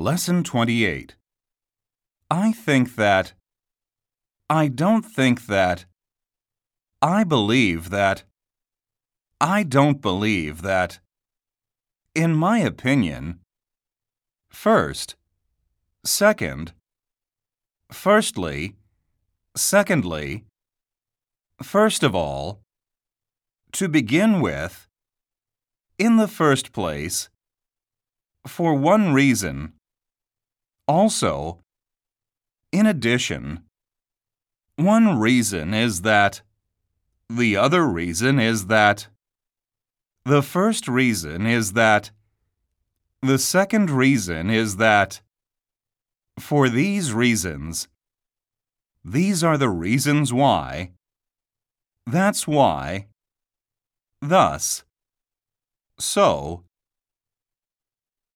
Lesson 28. I think that. I don't think that. I believe that. I don't believe that. In my opinion. First. Second. Firstly. Secondly. First of all. To begin with. In the first place. For one reason. Also. In addition. One reason is that. The other reason is that. The first reason is that. The second reason is that. For these reasons. These are the reasons why. That's why. Thus. So.